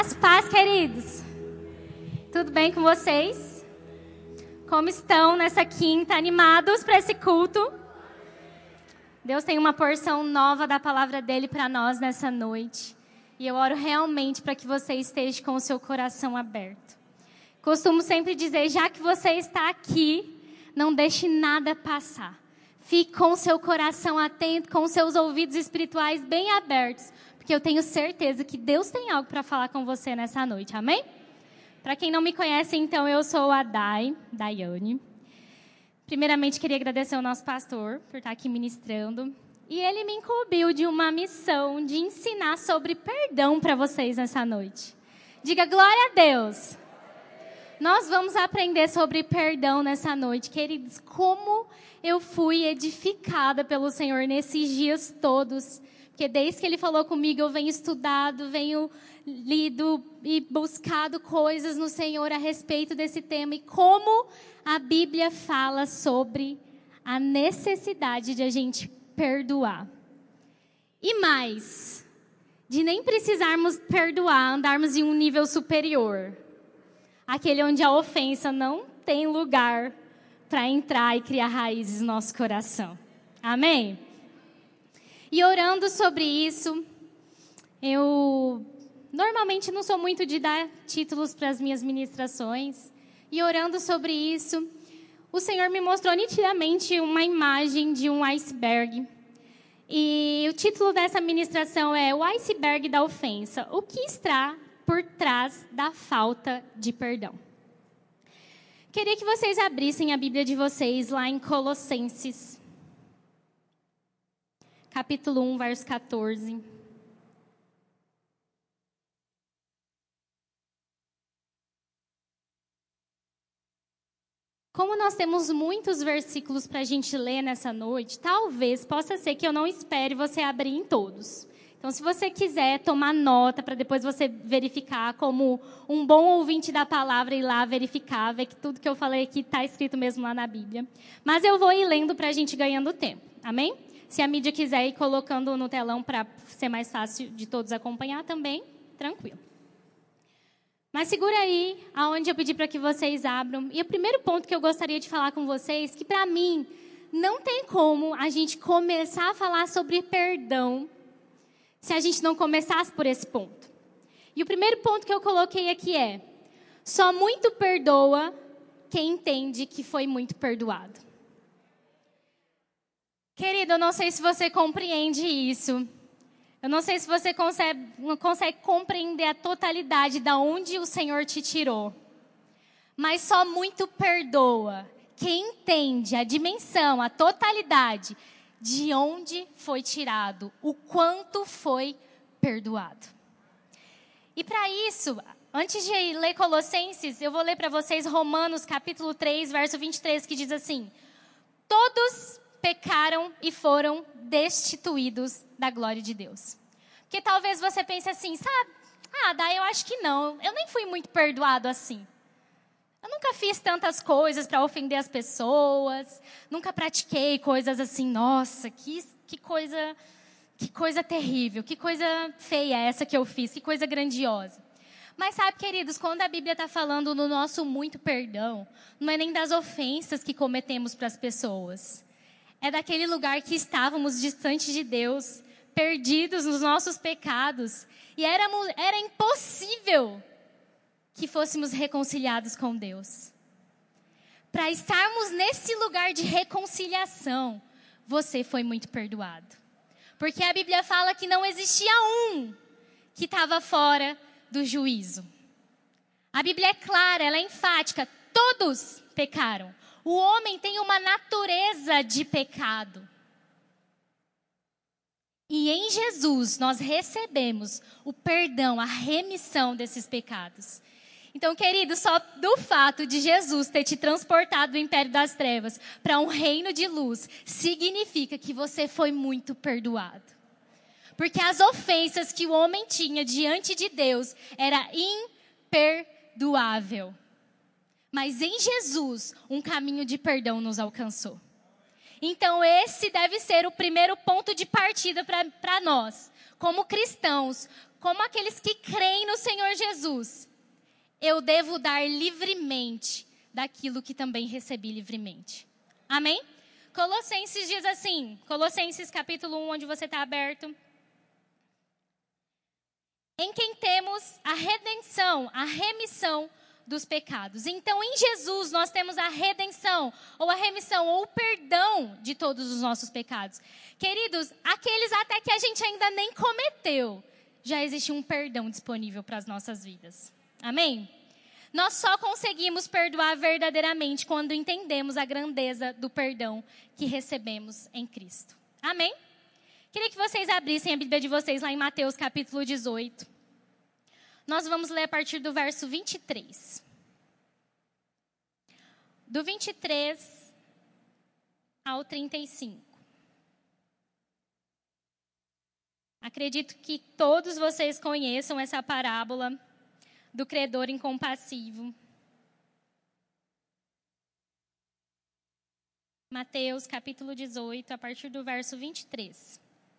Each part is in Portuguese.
Paz, queridos. Tudo bem com vocês? Como estão nessa quinta? Animados para esse culto? Deus tem uma porção nova da palavra dele para nós nessa noite. E eu oro realmente para que você esteja com o seu coração aberto. Costumo sempre dizer, já que você está aqui, não deixe nada passar. Fique com o seu coração atento, com os seus ouvidos espirituais bem abertos. Porque eu tenho certeza que Deus tem algo para falar com você nessa noite, amém? Para quem não me conhece, então, eu sou a Daiane. Primeiramente, queria agradecer ao nosso pastor por estar aqui ministrando. E ele me incumbiu de uma missão de ensinar sobre perdão para vocês nessa noite. Diga glória a Deus. Nós vamos aprender sobre perdão nessa noite. Queridos, como eu fui edificada pelo Senhor nesses dias todos. Porque desde que Ele falou comigo, eu venho estudado, venho lido e buscado coisas no Senhor a respeito desse tema. E como a Bíblia fala sobre a necessidade de a gente perdoar. E mais, de nem precisarmos perdoar, andarmos em um nível superior. Aquele onde a ofensa não tem lugar para entrar e criar raízes no nosso coração. Amém? E orando sobre isso, eu normalmente não sou muito de dar títulos para as minhas ministrações. E orando sobre isso, o Senhor me mostrou nitidamente uma imagem de um iceberg. E o título dessa ministração é O Iceberg da Ofensa. O que está por trás da falta de perdão? Queria que vocês abrissem a Bíblia de vocês lá em Colossenses. Capítulo 1, verso 14. Como nós temos muitos versículos para a gente ler nessa noite, talvez possa ser que eu não espere você abrir em todos. Então, se você quiser tomar nota para depois você verificar como um bom ouvinte da palavra, ir lá verificar, ver que tudo que eu falei aqui está escrito mesmo lá na Bíblia. Mas eu vou ir lendo para a gente ganhando tempo. Amém? Se a mídia quiser ir colocando no telão para ser mais fácil de todos acompanhar também, tranquilo. Mas segura aí, aonde eu pedi para que vocês abram. E o primeiro ponto que eu gostaria de falar com vocês, que para mim não tem como a gente começar a falar sobre perdão se a gente não começasse por esse ponto. E o primeiro ponto que eu coloquei aqui é: só muito perdoa quem entende que foi muito perdoado. Querido, eu não sei se você compreende isso. Eu não sei se você consegue compreender a totalidade de onde o Senhor te tirou. Mas só muito perdoa quem entende a dimensão, a totalidade de onde foi tirado, o quanto foi perdoado. E para isso, antes de ler Colossenses, eu vou ler para vocês Romanos capítulo 3, verso 23, que diz assim: todos pecaram e foram destituídos da glória de Deus. Porque talvez você pense assim, sabe? Dai, eu acho que não. Eu nem fui muito perdoado assim. Eu nunca fiz tantas coisas para ofender as pessoas. Nunca pratiquei coisas assim, nossa, que coisa terrível, que coisa feia essa que eu fiz, que coisa grandiosa. Mas sabe, queridos, quando a Bíblia está falando no nosso muito perdão, não é nem das ofensas que cometemos para as pessoas. É daquele lugar que estávamos distantes de Deus, perdidos nos nossos pecados. E era impossível que fôssemos reconciliados com Deus. Para estarmos nesse lugar de reconciliação, você foi muito perdoado. Porque a Bíblia fala que não existia um que estava fora do juízo. A Bíblia é clara, ela é enfática, todos pecaram. O homem tem uma natureza de pecado. E em Jesus nós recebemos o perdão, a remissão desses pecados. Então, querido, só do fato de Jesus ter te transportado do império das trevas para um reino de luz, significa que você foi muito perdoado. Porque as ofensas que o homem tinha diante de Deus era imperdoável. Mas em Jesus, um caminho de perdão nos alcançou. Então esse deve ser o primeiro ponto de partida para nós, como cristãos, como aqueles que creem no Senhor Jesus, eu devo dar livremente daquilo que também recebi livremente. Amém? Colossenses diz assim, Colossenses capítulo 1, onde você está aberto. Em quem temos a redenção, a remissão dos pecados. Então, em Jesus, nós temos a redenção, ou a remissão, ou o perdão de todos os nossos pecados. Queridos, aqueles até que a gente ainda nem cometeu, já existe um perdão disponível para as nossas vidas. Amém? Nós só conseguimos perdoar verdadeiramente quando entendemos a grandeza do perdão que recebemos em Cristo. Amém? Queria que vocês abrissem a Bíblia de vocês lá em Mateus capítulo 18. Nós vamos ler a partir do verso 23. Do 23 ao 35. Acredito que todos vocês conheçam essa parábola do credor incompassivo. Mateus capítulo 18, a partir do verso 23.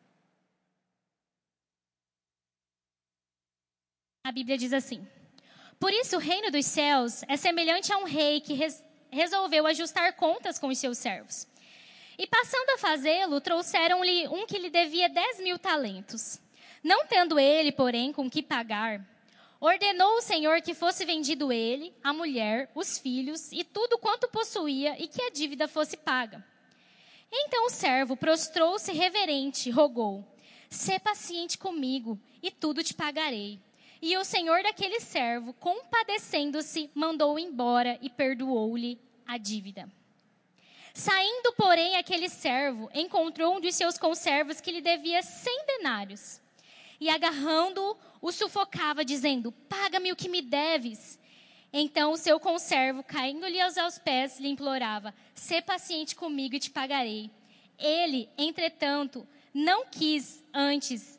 A Bíblia diz assim: Por isso o reino dos céus é semelhante a um rei que resolveu ajustar contas com os seus servos. E passando a fazê-lo, trouxeram-lhe um que lhe devia 10.000 talentos. Não tendo ele, porém, com que pagar, ordenou o Senhor que fosse vendido ele, a mulher, os filhos e tudo quanto possuía e que a dívida fosse paga. Então o servo prostrou-se reverente e rogou: Sê paciente comigo e tudo te pagarei. E o senhor daquele servo, compadecendo-se, mandou-o embora e perdoou-lhe a dívida. Saindo, porém, aquele servo encontrou um de seus conservos que lhe devia 100 denários. E agarrando-o, o sufocava, dizendo: Paga-me o que me deves. Então o seu conservo, caindo-lhe aos pés, lhe implorava: Sê paciente comigo e te pagarei. Ele, entretanto, não quis, antes,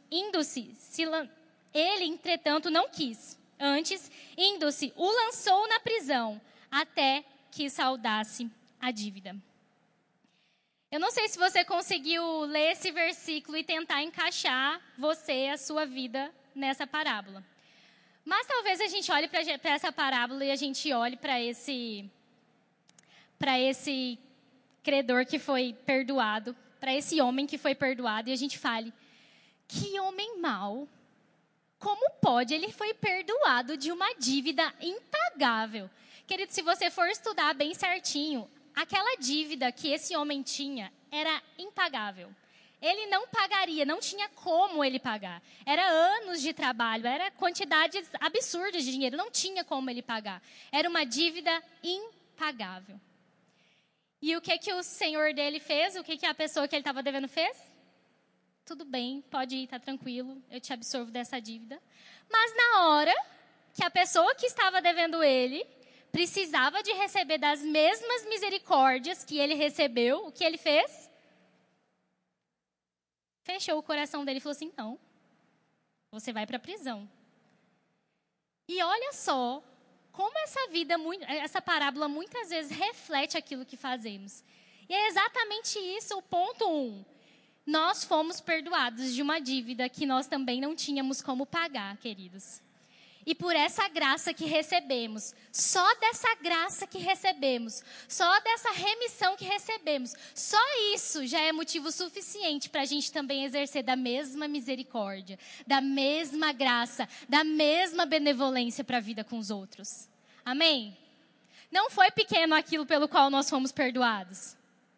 indo-se, o lançou na prisão, até que saldasse a dívida. Eu não sei se você conseguiu ler esse versículo e tentar encaixar a sua vida nessa parábola. Mas talvez a gente olhe para essa parábola e a gente olhe para esse credor que foi perdoado, para esse homem que foi perdoado, e a gente fale: que homem mau! Como pode? Ele foi perdoado de uma dívida impagável. Querido, se você for estudar bem certinho, aquela dívida que esse homem tinha era impagável. Ele não pagaria, não tinha como ele pagar. Era anos de trabalho, era quantidades absurdas de dinheiro, não tinha como ele pagar. Era uma dívida impagável. E o que o senhor dele fez? O que a pessoa que ele estava devendo fez? Tudo bem, pode ir, está tranquilo, eu te absorvo dessa dívida. Mas na hora que a pessoa que estava devendo ele precisava de receber das mesmas misericórdias que ele recebeu, o que ele fez? Fechou o coração dele e falou assim: não, você vai para a prisão. E olha só como essa parábola muitas vezes reflete aquilo que fazemos. E é exatamente isso o ponto 1. Nós fomos perdoados de uma dívida que nós também não tínhamos como pagar, queridos. E por essa graça que recebemos, só dessa graça que recebemos, só dessa remissão que recebemos, só isso já é motivo suficiente para a gente também exercer da mesma misericórdia, da mesma graça, da mesma benevolência para a vida com os outros. Amém? Não foi pequeno aquilo pelo qual nós fomos perdoados.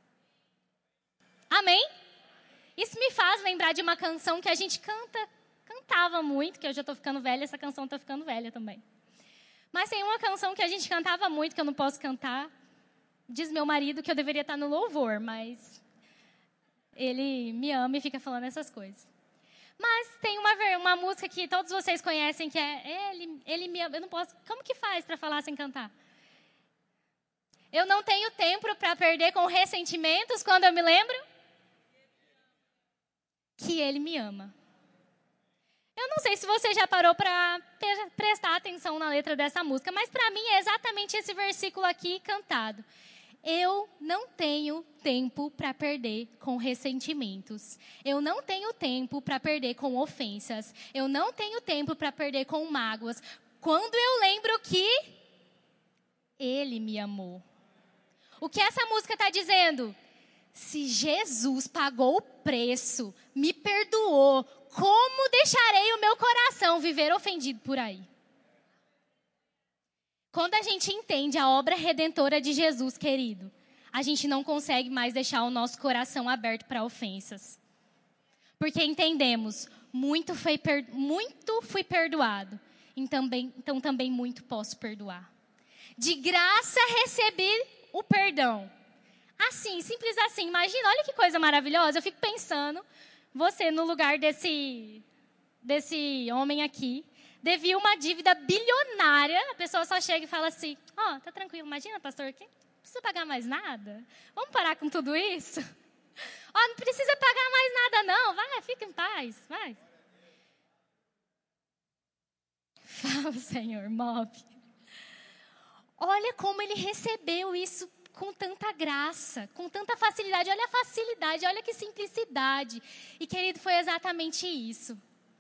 Amém? Isso me faz lembrar de uma canção que a gente cantava muito, que eu já estou ficando velha, essa canção está ficando velha também. Mas tem uma canção que a gente cantava muito, que eu não posso cantar. Diz meu marido que eu deveria estar no louvor, mas ele me ama e fica falando essas coisas. Mas tem uma música que todos vocês conhecem, que é Ele me ama. Eu não posso. Como que faz para falar sem cantar? Eu não tenho tempo para perder com ressentimentos quando eu me lembro que Ele me ama. Eu não sei se você já parou para prestar atenção na letra dessa música, mas para mim é exatamente esse versículo aqui cantado. Eu não tenho tempo para perder com ressentimentos. Eu não tenho tempo para perder com ofensas. Eu não tenho tempo para perder com mágoas. Quando eu lembro que Ele me amou. O que essa música está dizendo? Se Jesus pagou o preço, me perdoou, como deixarei o meu coração viver ofendido por aí? Quando a gente entende a obra redentora de Jesus, querido, a gente não consegue mais deixar o nosso coração aberto para ofensas. Porque entendemos, muito fui perdoado, então também muito posso perdoar. De graça recebi o perdão. Assim, simples assim. Imagina, olha que coisa maravilhosa. Eu fico pensando, você no lugar desse homem aqui, devia uma dívida bilionária, a pessoa só chega e fala assim, tá tranquilo, imagina, pastor, aqui, não precisa pagar mais nada. Vamos parar com tudo isso? Não precisa pagar mais nada não, vai, fica em paz, vai. Fala, Senhor, move. Olha como ele recebeu isso com tanta graça, com tanta facilidade. Olha a facilidade, olha que simplicidade. E, querido, foi exatamente isso.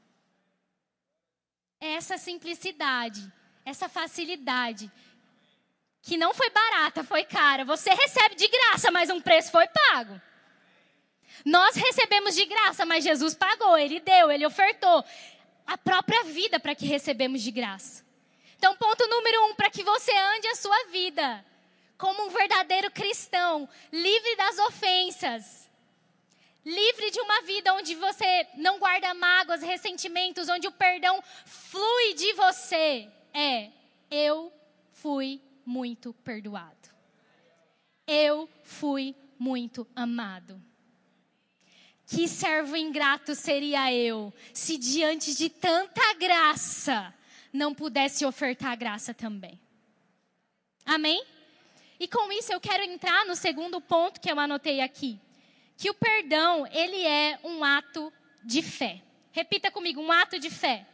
Essa simplicidade, essa facilidade, que não foi barata, foi cara. Você recebe de graça, mas um preço foi pago. Nós recebemos de graça, mas Jesus pagou, Ele deu, Ele ofertou a própria vida para que recebemos de graça. Então, ponto número 1, para que você ande a sua vida como um verdadeiro cristão, livre das ofensas. Livre de uma vida onde você não guarda mágoas, ressentimentos, onde o perdão flui de você. Eu fui muito perdoado. Eu fui muito amado. Que servo ingrato seria eu, se diante de tanta graça, não pudesse ofertar graça também. Amém? E com isso eu quero entrar no segundo ponto que eu anotei aqui. Que o perdão, ele é um ato de fé. Repita comigo, um ato de fé.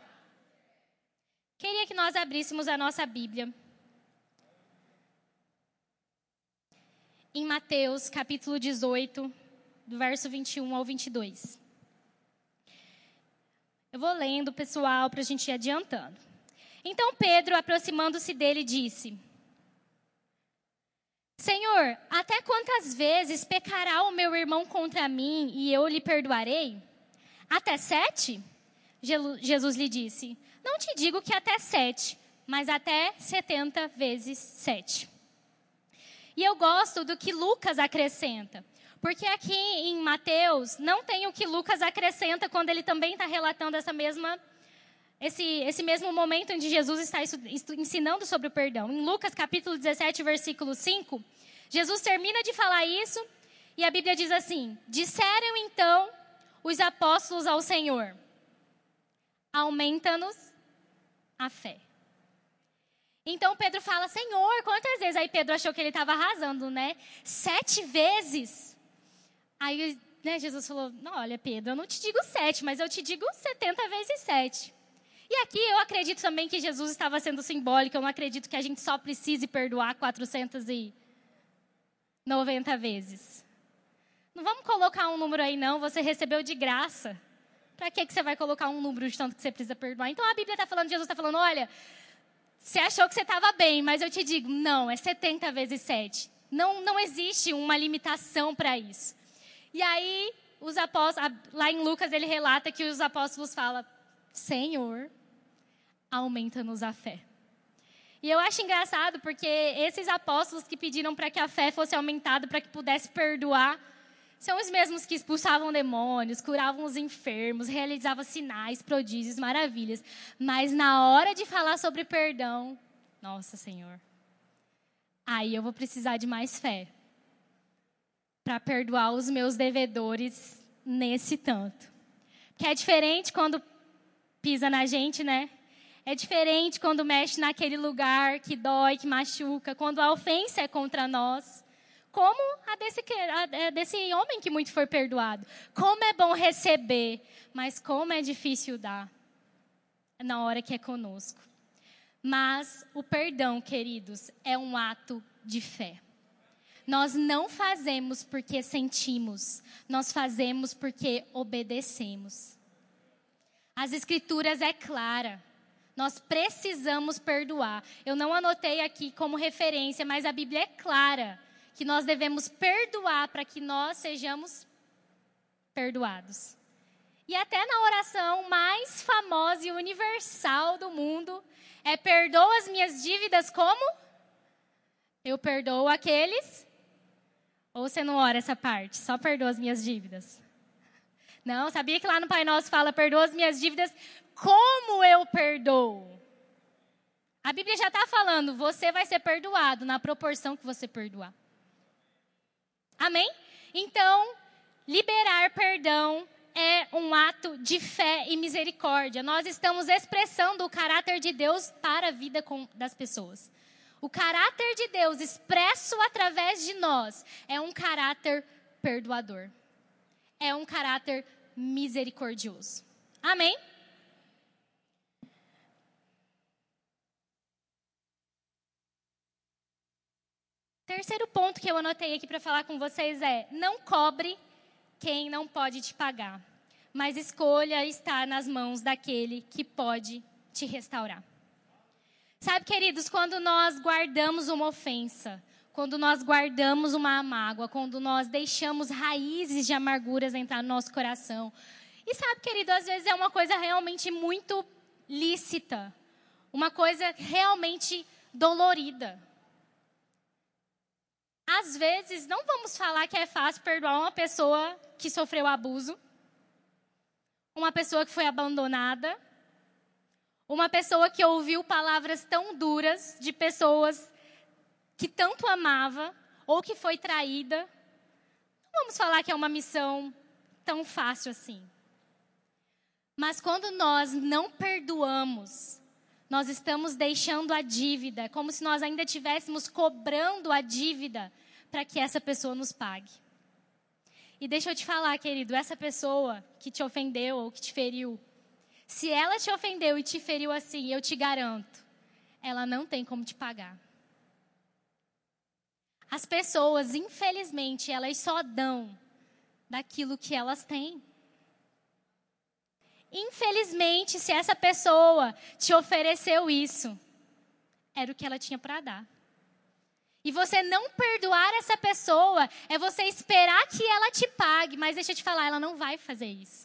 Queria que nós abríssemos a nossa Bíblia. Em Mateus, capítulo 18, do verso 21 ao 22. Eu vou lendo, pessoal, para a gente ir adiantando. Então Pedro, aproximando-se dele, disse: Senhor, até quantas vezes pecará o meu irmão contra mim e eu lhe perdoarei? Até 7? Jesus lhe disse: Não te digo que até 7, mas até 70 vezes 7. E eu gosto do que Lucas acrescenta. Porque aqui em Mateus não tem o que Lucas acrescenta quando ele também está relatando esse mesmo momento onde Jesus está ensinando sobre o perdão. Em Lucas capítulo 17, versículo 5, Jesus termina de falar isso e a Bíblia diz assim: Disseram então os apóstolos ao Senhor: Aumenta-nos a fé. Então Pedro fala: Senhor, quantas vezes? Aí Pedro achou que ele estava arrasando, né? 7 vezes. Aí, Jesus falou: Não, olha, Pedro, eu não te digo 7, mas eu te digo 70 vezes 7. E aqui eu acredito também que Jesus estava sendo simbólico. Eu não acredito que a gente só precise perdoar 490 vezes. Não vamos colocar um número aí, não. Você recebeu de graça. Para que você vai colocar um número de tanto que você precisa perdoar? Então a Bíblia está falando, Jesus está falando: olha, você achou que você estava bem, mas eu te digo, não, é 70 vezes 7. Não existe uma limitação para isso. E aí, os apóstolos, lá em Lucas, ele relata que os apóstolos falam: Senhor, aumenta-nos a fé. E eu acho engraçado porque esses apóstolos que pediram para que a fé fosse aumentada, para que pudesse perdoar, são os mesmos que expulsavam demônios, curavam os enfermos, realizavam sinais, prodígios, maravilhas. Mas na hora de falar sobre perdão, nossa, Senhor, aí eu vou precisar de mais fé para perdoar os meus devedores nesse tanto. Porque é diferente quando pisa na gente, né? É diferente quando mexe naquele lugar que dói, que machuca. Quando a ofensa é contra nós. Como a desse homem que muito foi perdoado. Como é bom receber, mas como é difícil dar na hora que é conosco. Mas o perdão, queridos, é um ato de fé. Nós não fazemos porque sentimos, nós fazemos porque obedecemos. As Escrituras é clara. Nós precisamos perdoar. Eu não anotei aqui como referência, mas a Bíblia é clara que nós devemos perdoar para que nós sejamos perdoados. E até na oração mais famosa e universal do mundo, é perdoa as minhas dívidas como? Eu perdoo aqueles? Ou você não ora essa parte? Só perdoa as minhas dívidas? Não, sabia que lá no Pai Nosso fala, perdoa as minhas dívidas como eu perdoo? A Bíblia já está falando, você vai ser perdoado na proporção que você perdoar. Amém? Então, liberar perdão é um ato de fé e misericórdia. Nós estamos expressando o caráter de Deus para a vida das pessoas. O caráter de Deus expresso através de nós é um caráter perdoador. É um caráter misericordioso. Amém? Terceiro ponto que eu anotei aqui para falar com vocês é: não cobre quem não pode te pagar, mas escolha estar nas mãos daquele que pode te restaurar. Sabe, queridos, quando nós guardamos uma ofensa, quando nós guardamos uma mágoa, quando nós deixamos raízes de amarguras entrar no nosso coração. E sabe, querido, às vezes é uma coisa realmente muito lícita, uma coisa realmente dolorida. Às vezes, não vamos falar que é fácil perdoar uma pessoa que sofreu abuso, uma pessoa que foi abandonada, uma pessoa que ouviu palavras tão duras de pessoas que tanto amava ou que foi traída. Não vamos falar que é uma missão tão fácil assim. Mas quando nós não perdoamos, nós estamos deixando a dívida, como se nós ainda estivéssemos cobrando a dívida para que essa pessoa nos pague. E deixa eu te falar, querido, essa pessoa que te ofendeu ou que te feriu, se ela te ofendeu e te feriu assim, eu te garanto, ela não tem como te pagar. As pessoas, infelizmente, elas só dão daquilo que elas têm. Infelizmente, se essa pessoa te ofereceu isso, era o que ela tinha para dar. E você não perdoar essa pessoa é você esperar que ela te pague, mas deixa eu te falar, ela não vai fazer isso.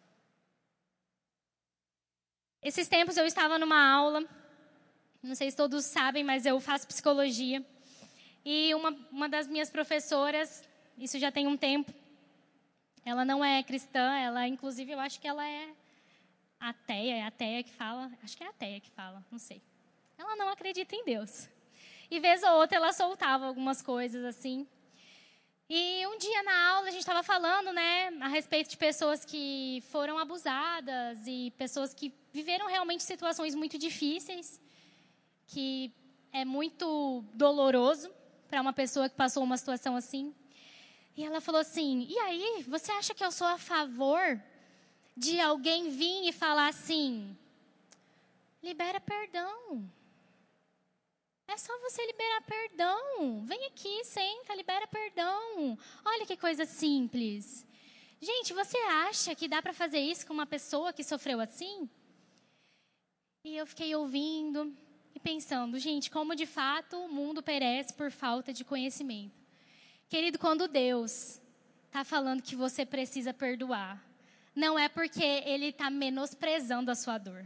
Esses tempos eu estava numa aula, não sei se todos sabem, mas eu faço psicologia. E uma das minhas professoras, isso já tem um tempo, ela não é cristã, ela inclusive eu acho que ela é ateia que fala, acho que é ateia que fala, não sei. Ela não acredita em Deus. E vez ou outra ela soltava algumas coisas assim. E um dia na aula a gente estava falando, né, a respeito de pessoas que foram abusadas e pessoas que viveram realmente situações muito difíceis, que é muito doloroso para uma pessoa que passou uma situação assim. E ela falou assim, e aí, você acha que eu sou a favor de alguém vir e falar assim, libera perdão. É só você liberar perdão. Vem aqui, senta, libera perdão. Olha que coisa simples. Gente, você acha que dá para fazer isso com uma pessoa que sofreu assim? E eu fiquei ouvindo e pensando, gente, como de fato o mundo perece por falta de conhecimento. Querido, quando Deus está falando que você precisa perdoar, não é porque Ele está menosprezando a sua dor.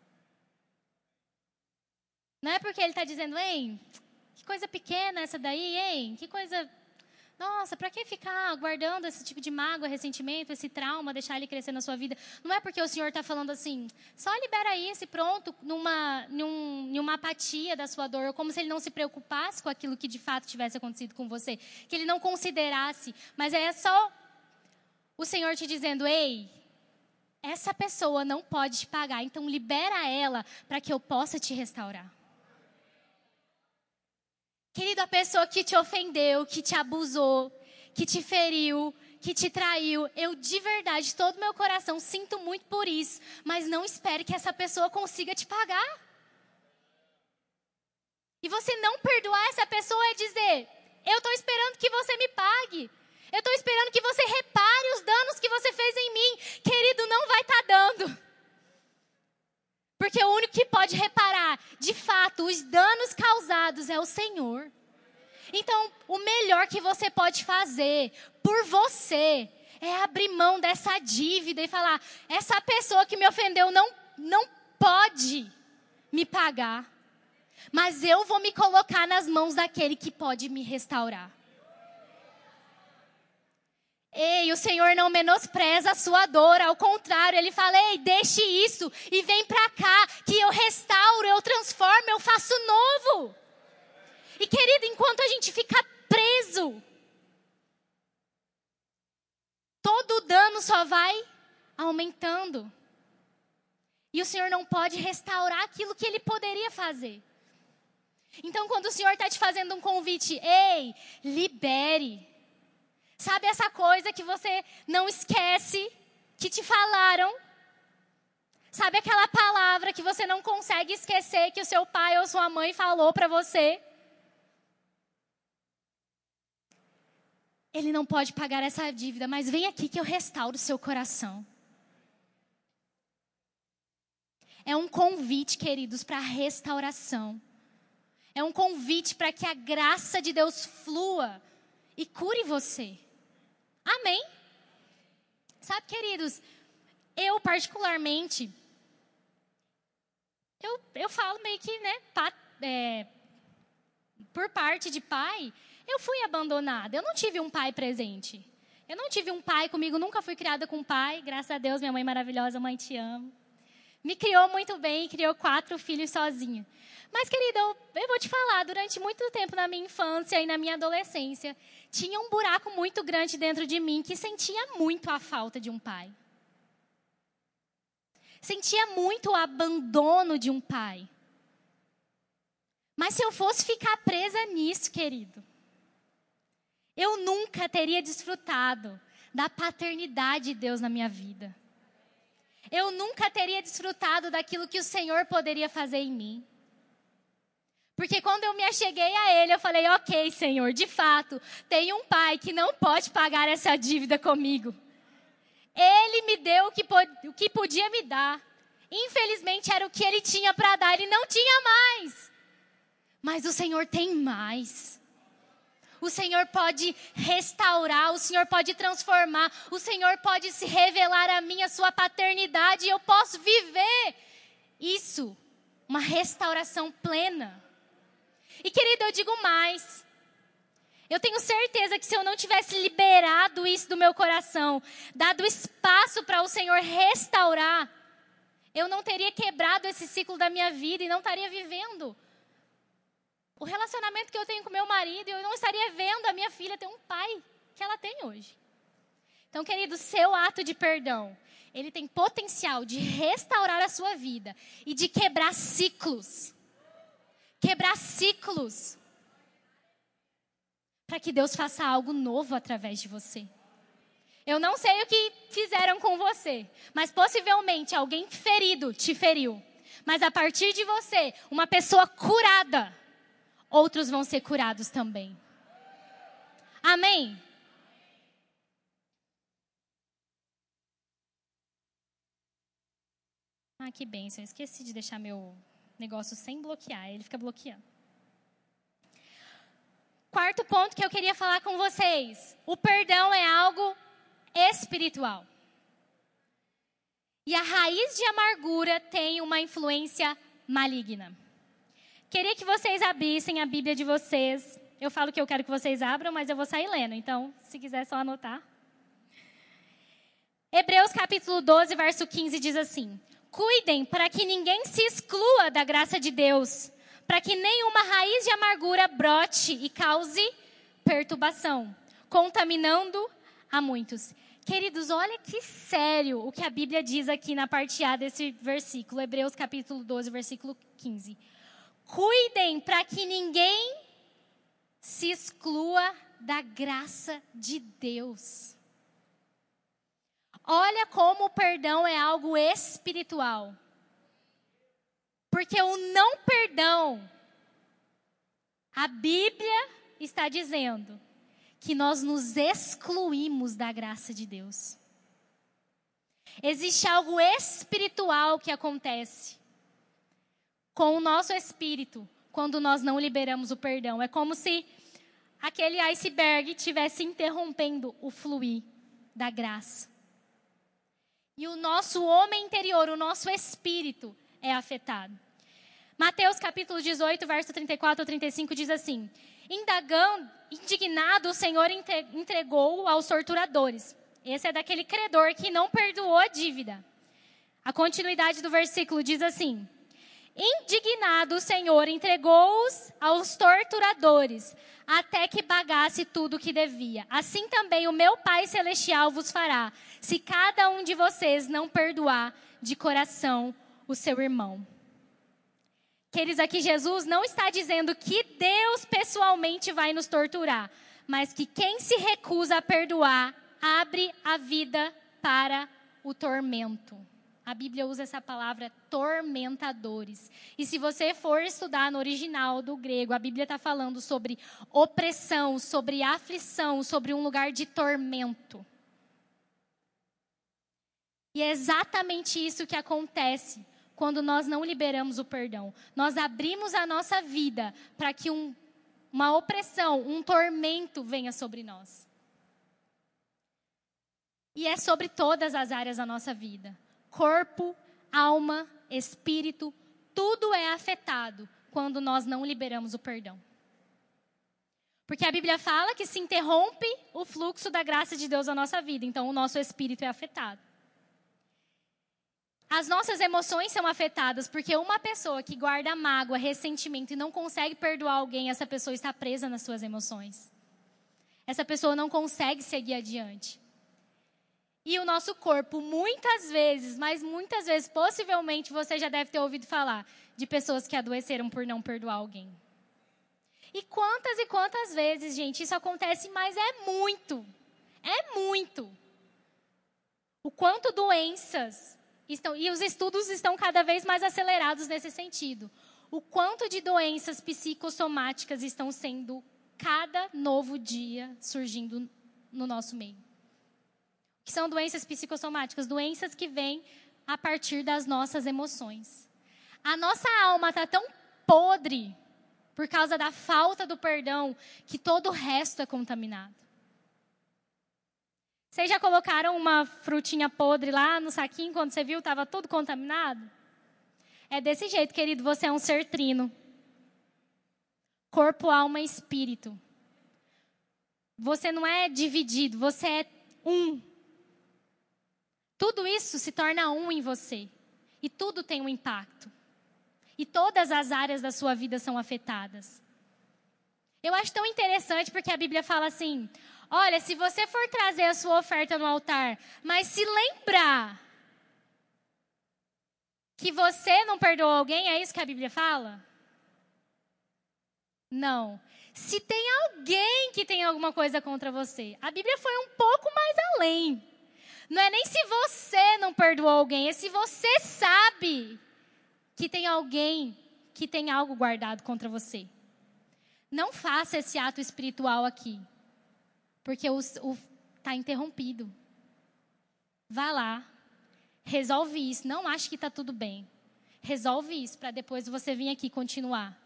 Não é porque Ele está dizendo, ei, que coisa pequena essa daí, hein? Que coisa... Nossa, para que ficar guardando esse tipo de mágoa, ressentimento, esse trauma, deixar ele crescer na sua vida? Não é porque o Senhor está falando assim, só libera isso e pronto, numa apatia da sua dor, como se Ele não se preocupasse com aquilo que de fato tivesse acontecido com você, que Ele não considerasse, mas é só o Senhor te dizendo, ei, essa pessoa não pode te pagar, então libera ela para que eu possa te restaurar. Querido, a pessoa que te ofendeu, que te abusou, que te feriu, que te traiu, eu de verdade, de todo meu coração, sinto muito por isso, mas não espere que essa pessoa consiga te pagar. E você não perdoar essa pessoa é dizer, Eu estou esperando que você me pague. Eu estou esperando que você repare os danos que você fez em mim. Querido, não vai estar dando. Porque o único que pode reparar, de fato, os danos causados é o Senhor. Então, o melhor que você pode fazer por você é abrir mão dessa dívida e falar: essa pessoa que me ofendeu não pode me pagar. Mas eu vou me colocar nas mãos daquele que pode me restaurar. Ei, o Senhor não menospreza a sua dor, ao contrário, Ele fala: ei, deixe isso e vem pra cá, que eu restauro, eu transformo, eu faço novo. E querido, enquanto a gente fica preso, todo o dano só vai aumentando. E o Senhor não pode restaurar aquilo que Ele poderia fazer. Então, quando o Senhor está te fazendo um convite: ei, libere. Sabe essa coisa que você não esquece, que te falaram? Sabe aquela palavra que você não consegue esquecer, que o seu pai ou sua mãe falou para você? Ele não pode pagar essa dívida, mas vem aqui que eu restauro o seu coração. É um convite, queridos, para restauração. É um convite para que a graça de Deus flua e cure você. Amém? Sabe, queridos, eu particularmente, eu falo meio que, né, por parte de pai, eu fui abandonada. Eu não tive um pai presente. Eu não tive um pai comigo, nunca fui criada com um pai. Graças a Deus, minha mãe maravilhosa, mãe, te amo. Me criou muito bem, criou 4 filhos sozinha. Mas, querida, eu vou te falar, durante muito tempo na minha infância e na minha adolescência, tinha um buraco muito grande dentro de mim que sentia muito a falta de um pai. Sentia muito o abandono de um pai. Mas se eu fosse ficar presa nisso, querido, eu nunca teria desfrutado da paternidade de Deus na minha vida. Eu nunca teria desfrutado daquilo que o Senhor poderia fazer em mim. Porque quando eu me acheguei a Ele, eu falei: ok, Senhor, de fato, tem um pai que não pode pagar essa dívida comigo. Ele me deu o que podia me dar. Infelizmente, era o que Ele tinha para dar, Ele não tinha mais. Mas o Senhor tem mais. O Senhor pode restaurar, o Senhor pode transformar, o Senhor pode se revelar a mim, a sua paternidade, e eu posso viver isso, uma restauração plena. E querido, eu digo mais. Eu tenho certeza que se eu não tivesse liberado isso do meu coração, dado espaço para o Senhor restaurar, eu não teria quebrado esse ciclo da minha vida e não estaria vivendo o relacionamento que eu tenho com meu marido, e eu não estaria vendo a minha filha ter um pai que ela tem hoje. Então, querido, seu ato de perdão, ele tem potencial de restaurar a sua vida e de quebrar ciclos. Quebrar ciclos. Para que Deus faça algo novo através de você. Eu não sei o que fizeram com você, mas possivelmente alguém ferido te feriu. Mas a partir de você, uma pessoa curada, outros vão ser curados também. Amém? Ah, que bênção. Eu esqueci de deixar meu negócio sem bloquear. Ele fica bloqueando. Quarto ponto que eu queria falar com vocês. O perdão é algo espiritual. E a raiz de amargura tem uma influência maligna. Queria que vocês abrissem a Bíblia de vocês. Eu falo que eu quero que vocês abram, mas eu vou sair lendo. Então, se quiser só anotar. Hebreus capítulo 12, verso 15 diz assim: cuidem para que ninguém se exclua da graça de Deus, para que nenhuma raiz de amargura brote e cause perturbação, contaminando a muitos. Queridos, olha que sério o que a Bíblia diz aqui na parte A desse versículo. Hebreus capítulo 12, versículo 15. Cuidem para que ninguém se exclua da graça de Deus. Olha como o perdão é algo espiritual. Porque o não perdão, a Bíblia está dizendo que nós nos excluímos da graça de Deus. Existe algo espiritual que acontece com o nosso espírito quando nós não liberamos o perdão. É como se aquele iceberg estivesse interrompendo o fluir da graça. E o nosso homem interior, o nosso espírito é afetado. Mateus capítulo 18, verso 34 a 35 diz assim: indignado, o Senhor entregou aos torturadores. Esse é daquele credor que não perdoou a dívida. A continuidade do versículo diz assim: indignado, o Senhor entregou-os aos torturadores, até que pagasse tudo o que devia. Assim também o meu Pai Celestial vos fará, se cada um de vocês não perdoar de coração o seu irmão. Queridos, aqui Jesus não está dizendo que Deus pessoalmente vai nos torturar, mas que quem se recusa a perdoar, abre a vida para o tormento. A Bíblia usa essa palavra tormentadores. E se você for estudar no original do grego, a Bíblia está falando sobre opressão, sobre aflição, sobre um lugar de tormento. E é exatamente isso que acontece quando nós não liberamos o perdão. Nós abrimos a nossa vida para que uma opressão, um tormento venha sobre nós. E é sobre todas as áreas da nossa vida. Corpo, alma, espírito, tudo é afetado quando nós não liberamos o perdão. Porque a Bíblia fala que se interrompe o fluxo da graça de Deus na nossa vida. Então o nosso espírito é afetado. As nossas emoções são afetadas porque uma pessoa que guarda mágoa, ressentimento e não consegue perdoar alguém, essa pessoa está presa nas suas emoções. Essa pessoa não consegue seguir adiante. E o nosso corpo, muitas vezes, mas muitas vezes, possivelmente, você já deve ter ouvido falar de pessoas que adoeceram por não perdoar alguém. E quantas vezes, gente, isso acontece, mas é muito. O quanto doenças estão, e os estudos estão cada vez mais acelerados nesse sentido. O quanto de doenças psicossomáticas estão sendo, cada novo dia, surgindo no nosso meio. Que são doenças psicossomáticas, doenças que vêm a partir das nossas emoções. A nossa alma está tão podre por causa da falta do perdão que todo o resto é contaminado. Vocês já colocaram uma frutinha podre lá no saquinho quando você viu estava tudo contaminado? É desse jeito, querido, você é um ser trino. Corpo, alma e espírito. Você não é dividido, você é um. Tudo isso se torna um em você. E tudo tem um impacto. E todas as áreas da sua vida são afetadas. Eu acho tão interessante porque a Bíblia fala assim: olha, se você for trazer a sua oferta no altar, mas se lembrar que você não perdoou alguém, é isso que a Bíblia fala? Não. Se tem alguém que tem alguma coisa contra você, a Bíblia foi um pouco mais além. Não é nem se você não perdoou alguém, é se você sabe que tem alguém que tem algo guardado contra você. Não faça esse ato espiritual aqui, porque está interrompido. Vá lá, resolve isso. Não ache que está tudo bem. Resolve isso para depois você vir aqui continuar.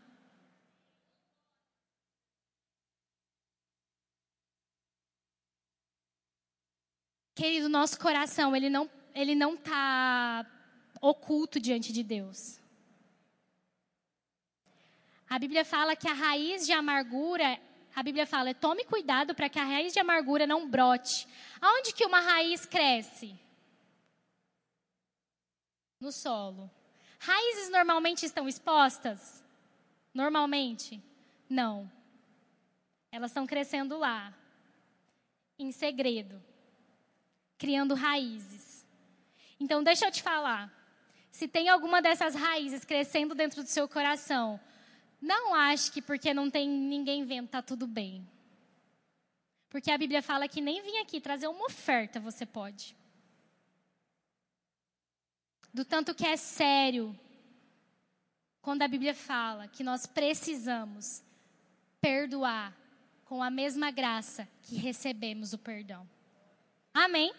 Querido, nosso coração, ele não está oculto diante de Deus. A Bíblia fala que a raiz de amargura, a Bíblia fala, tome cuidado para que a raiz de amargura não brote. Aonde que uma raiz cresce? No solo. Raízes normalmente estão expostas? Normalmente? Não. Elas estão crescendo lá, em segredo. Criando raízes. Então, deixa eu te falar. Se tem alguma dessas raízes crescendo dentro do seu coração, não ache que porque não tem ninguém vendo, está tudo bem. Porque a Bíblia fala que nem vir aqui trazer uma oferta você pode. Do tanto que é sério, quando a Bíblia fala que nós precisamos perdoar com a mesma graça que recebemos o perdão. Amém?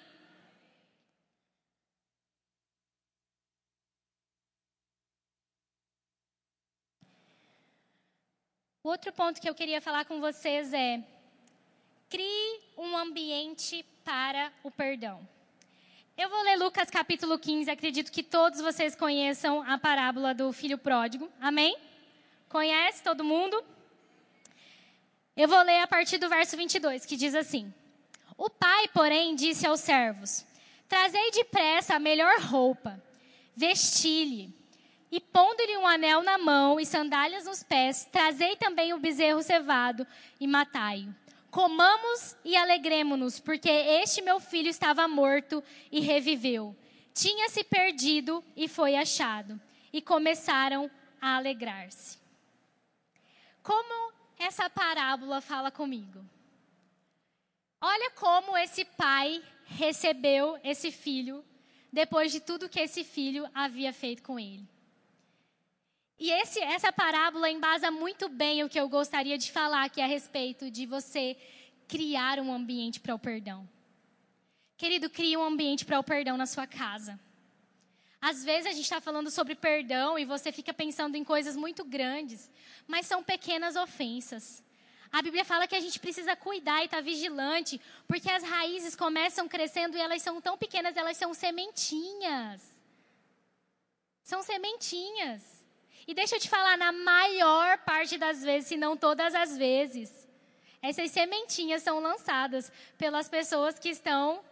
O outro ponto que eu queria falar com vocês é: crie um ambiente para o perdão. Eu vou ler Lucas capítulo 15, acredito que todos vocês conheçam a parábola do filho pródigo. Amém? Conhece todo mundo? Eu vou ler a partir do verso 22, que diz assim: O pai, porém, disse aos servos: Trazei depressa a melhor roupa, vesti-lhe, e pondo-lhe um anel na mão e sandálias nos pés, trazei também o bezerro cevado e matai-o. Comamos e alegremo-nos, porque este meu filho estava morto e reviveu. Tinha-se perdido e foi achado. E começaram a alegrar-se. Como essa parábola fala comigo? Olha como esse pai recebeu esse filho depois de tudo que esse filho havia feito com ele. E essa parábola embasa muito bem o que eu gostaria de falar aqui a respeito de você criar um ambiente para o perdão. Querido, crie um ambiente para o perdão na sua casa. Às vezes a gente está falando sobre perdão e você fica pensando em coisas muito grandes, mas são pequenas ofensas. A Bíblia fala que a gente precisa cuidar e estar vigilante, porque as raízes começam crescendo e elas são tão pequenas, elas são sementinhas. São sementinhas. E deixa eu te falar, na maior parte das vezes, se não todas as vezes, essas sementinhas são lançadas pelas pessoas que estão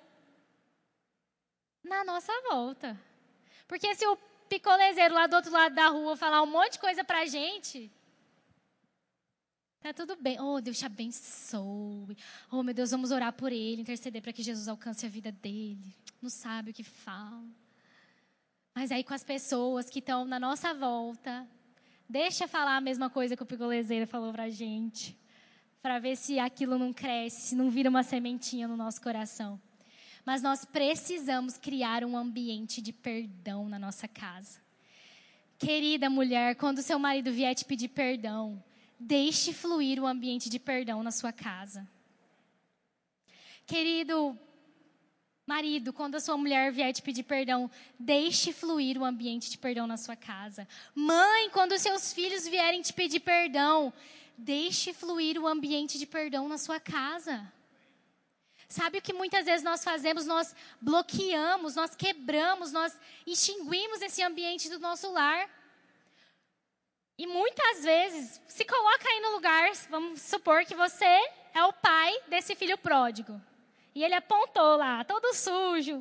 na nossa volta. Porque se o picolezeiro lá do outro lado da rua falar um monte de coisa pra gente, tá tudo bem. Oh, Deus te abençoe. Oh, meu Deus, vamos orar por ele, interceder para que Jesus alcance a vida dele. Não sabe o que fala. Mas aí com as pessoas que estão na nossa volta, deixa falar a mesma coisa que o picolezeiro falou pra gente. Para ver se aquilo não cresce, se não vira uma sementinha no nosso coração. Mas nós precisamos criar um ambiente de perdão na nossa casa. Querida mulher, quando seu marido vier te pedir perdão, deixe fluir o ambiente de perdão na sua casa. Querido marido, quando a sua mulher vier te pedir perdão, deixe fluir o ambiente de perdão na sua casa. Mãe, quando os seus filhos vierem te pedir perdão, deixe fluir o ambiente de perdão na sua casa. Sabe o que muitas vezes nós fazemos? Nós bloqueamos, nós quebramos, nós extinguimos esse ambiente do nosso lar. E muitas vezes, se coloca aí no lugar, vamos supor que você é o pai desse filho pródigo. E ele apontou lá, todo sujo.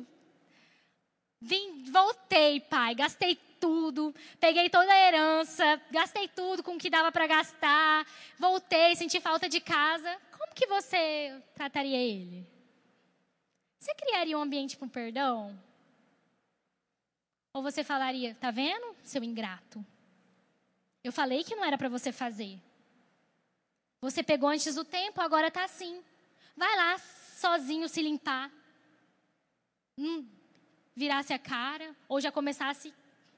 Voltei, pai, gastei tudo, peguei toda a herança, gastei tudo com o que dava para gastar, voltei, senti falta de casa. Como que você trataria ele? Você criaria um ambiente com perdão? Ou você falaria, tá vendo, seu ingrato? Eu falei que não era para você fazer. Você pegou antes do tempo, agora tá assim. Vai lá, sozinho se limpar. Virasse a cara, ou já começasse.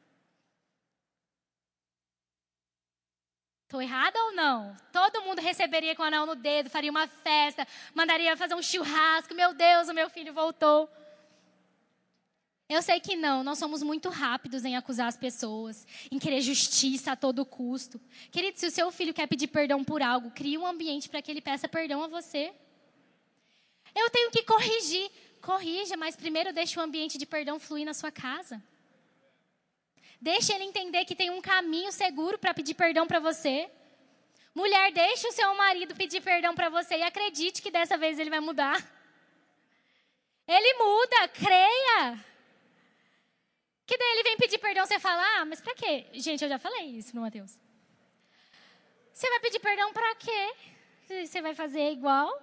Estou errada ou não? Todo mundo receberia com o anel no dedo, faria uma festa, mandaria fazer um churrasco. Meu Deus, o meu filho voltou. Eu sei que não, nós somos muito rápidos em acusar as pessoas, em querer justiça a todo custo. Querido, se o seu filho quer pedir perdão por algo, crie um ambiente para que ele peça perdão a você. Eu tenho que corrigir. Corrija, mas primeiro deixe o ambiente de perdão fluir na sua casa. Deixe ele entender que tem um caminho seguro para pedir perdão para você. Mulher, deixe o seu marido pedir perdão para você e acredite que dessa vez ele vai mudar. Ele muda, creia. Que daí ele vem pedir perdão, você fala, mas pra quê? Gente, eu já falei isso pro Mateus. Você vai pedir perdão pra quê? Você vai fazer igual?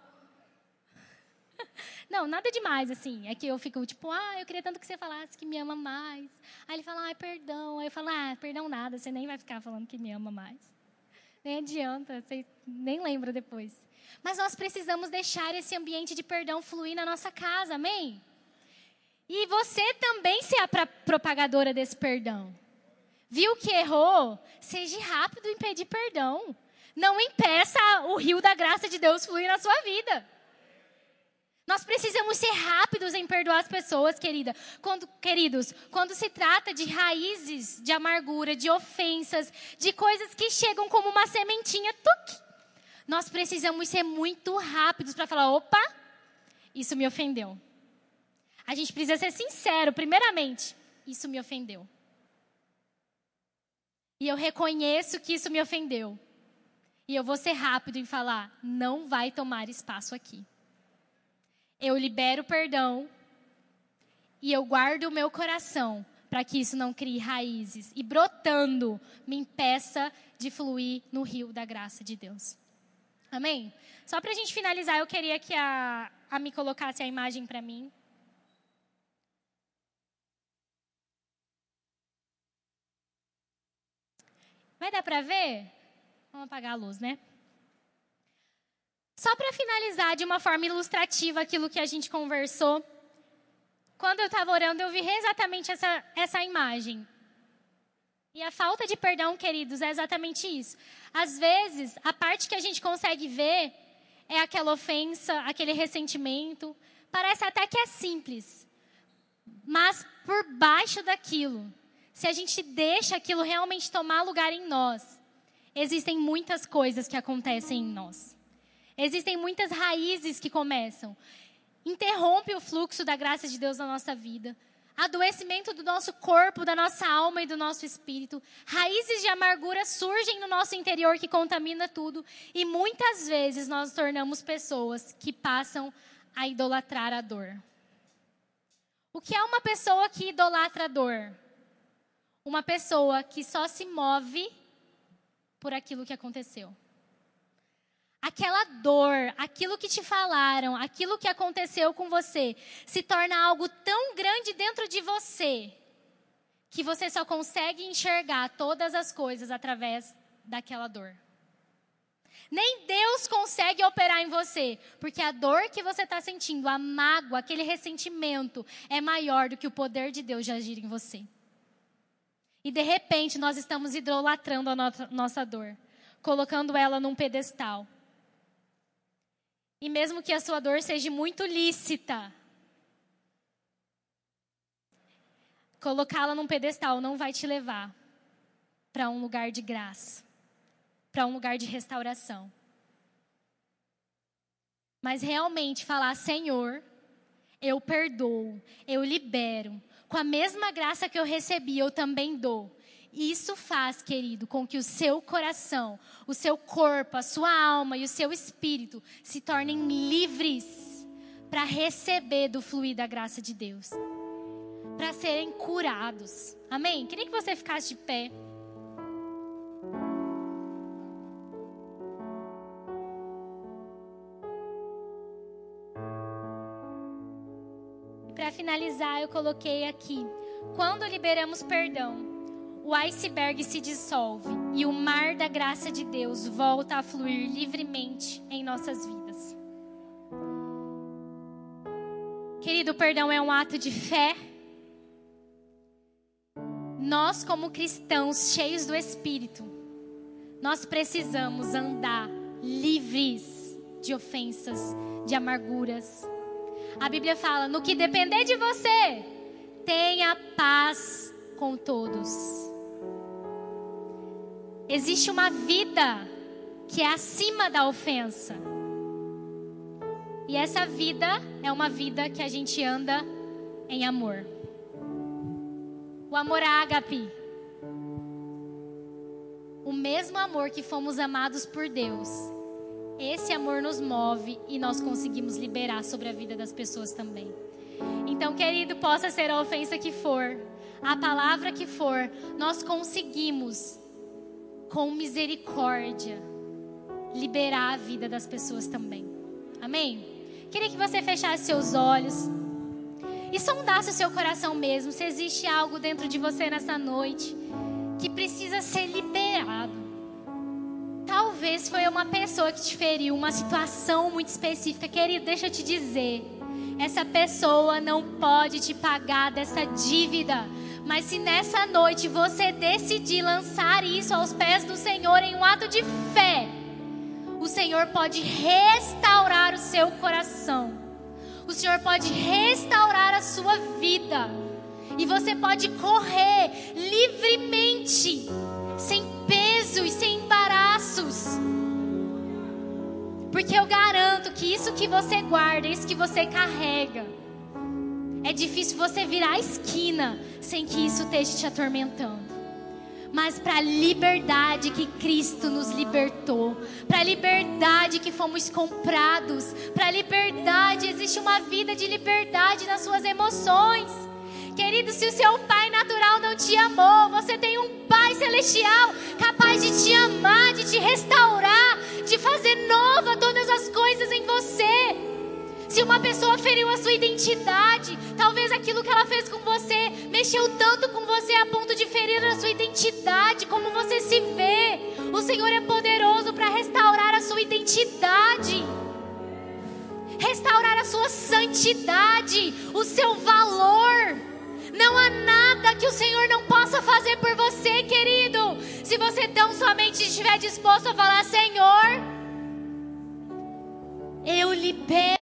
Não, nada demais, assim. É que eu fico tipo, eu queria tanto que você falasse que me ama mais. Aí ele fala, perdão. Aí eu falo, perdão nada, você nem vai ficar falando que me ama mais. Nem adianta, você nem lembra depois. Mas nós precisamos deixar esse ambiente de perdão fluir na nossa casa, amém? E você também ser a propagadora desse perdão. Viu que errou? Seja rápido em pedir perdão. não impeça o rio da graça de Deus fluir na sua vida. Nós precisamos ser rápidos em perdoar as pessoas, queridos. Quando se trata de raízes de amargura, de ofensas, de coisas que chegam como uma sementinha, nós precisamos ser muito rápidos para falar, opa, isso me ofendeu. A gente precisa ser sincero, primeiramente, isso me ofendeu. E eu reconheço que isso me ofendeu. E eu vou ser rápido em falar, não vai tomar espaço aqui. Eu libero perdão e eu guardo o meu coração para que isso não crie raízes e brotando me impeça de fluir no rio da graça de Deus. Amém? Só para a gente finalizar, eu queria que a me colocasse a imagem para mim. Vai dar para ver? Vamos apagar a luz, né? Só para finalizar de uma forma ilustrativa aquilo que a gente conversou, quando eu estava orando, eu vi exatamente essa imagem. E a falta de perdão, queridos, é exatamente isso. Às vezes, a parte que a gente consegue ver é aquela ofensa, aquele ressentimento. Parece até que é simples. Mas por baixo daquilo, se a gente deixa aquilo realmente tomar lugar em nós, existem muitas coisas que acontecem em nós. Existem muitas raízes que começam. Interrompe o fluxo da graça de Deus na nossa vida. Adoecimento do nosso corpo, da nossa alma e do nosso espírito. Raízes de amargura surgem no nosso interior que contamina tudo. E muitas vezes nós tornamos pessoas que passam a idolatrar a dor. O que é uma pessoa que idolatra a dor? Uma pessoa que só se move por aquilo que aconteceu. Aquela dor, aquilo que te falaram, aquilo que aconteceu com você, se torna algo tão grande dentro de você, que você só consegue enxergar todas as coisas através daquela dor. Nem Deus consegue operar em você, porque a dor que você está sentindo, a mágoa, aquele ressentimento, é maior do que o poder de Deus de agir em você. E de repente nós estamos idolatrando a nossa dor, colocando ela num pedestal. E mesmo que a sua dor seja muito lícita, colocá-la num pedestal não vai te levar para um lugar de graça, para um lugar de restauração. Mas realmente falar, Senhor, eu perdoo, eu libero. Com a mesma graça que eu recebi, eu também dou. Isso faz, querido, com que o seu coração, o seu corpo, a sua alma e o seu espírito se tornem livres para receber do fluir da graça de Deus. Para serem curados. Amém? Queria que você ficasse de pé. E para finalizar, eu coloquei aqui. Quando liberamos perdão, o iceberg se dissolve e o mar da graça de Deus volta a fluir livremente em nossas vidas. Querido, o perdão é um ato de fé. Nós, como cristãos cheios do Espírito, nós precisamos andar livres de ofensas, de amarguras. A Bíblia fala, no que depender de você, tenha paz com todos. Existe uma vida que é acima da ofensa. E essa vida é uma vida que a gente anda em amor. O amor ágape. O mesmo amor que fomos amados por Deus. Esse amor nos move e nós conseguimos liberar sobre a vida das pessoas também. Então, querido, possa ser a ofensa que for, a palavra que for, nós conseguimos, com misericórdia, liberar a vida das pessoas também. Amém? Queria que você fechasse seus olhos e sondasse o seu coração mesmo, se existe algo dentro de você nessa noite que precisa ser liberado. Talvez foi uma pessoa que te feriu, uma situação muito específica. Querido, deixa eu te dizer, essa pessoa não pode te pagar dessa dívida. Mas se nessa noite você decidir lançar isso aos pés do Senhor em um ato de fé, o Senhor pode restaurar o seu coração. O Senhor pode restaurar a sua vida. E você pode correr livremente, sem peso e sem embaraços. Porque eu garanto que isso que você guarda, isso que você carrega, é difícil você virar a esquina sem que isso esteja te atormentando. Mas para a liberdade que Cristo nos libertou, para a liberdade que fomos comprados, para a liberdade, existe uma vida de liberdade nas suas emoções. Querido, se o seu pai natural não te amou, você tem um pai celestial capaz de te amar, de te restaurar, de fazer nova todas as coisas em você. Se uma pessoa feriu a sua identidade, talvez aquilo que ela fez com você mexeu tanto com você a ponto de ferir a sua identidade, como você se vê. O Senhor é poderoso para restaurar a sua identidade, restaurar a sua santidade, o seu valor. Não há nada que o Senhor não possa fazer por você, querido. Se você tão somente estiver disposto a falar: Senhor, eu libero